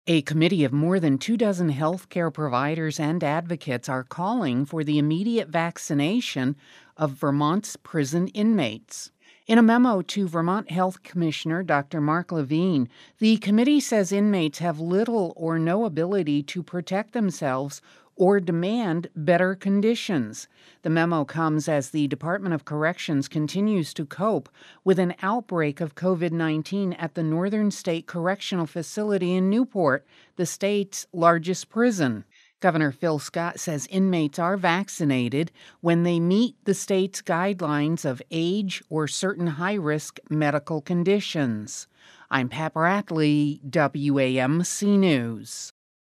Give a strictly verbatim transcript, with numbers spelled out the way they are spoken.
A committee of more than two dozen healthcare providers and advocates are calling for the immediate vaccination of Vermont's prison inmates. In a memo to Vermont Health Commissioner Doctor Mark Levine, the committee says inmates have little or no ability to protect themselves or demand better conditions. The memo comes as the Department of Corrections continues to cope with an outbreak of COVID nineteen at the Northern State Correctional Facility in Newport, the state's largest prison. Governor Phil Scott says inmates are vaccinated when they meet the state's guidelines of age or certain high-risk medical conditions. I'm Pat Bradley, W A M C News.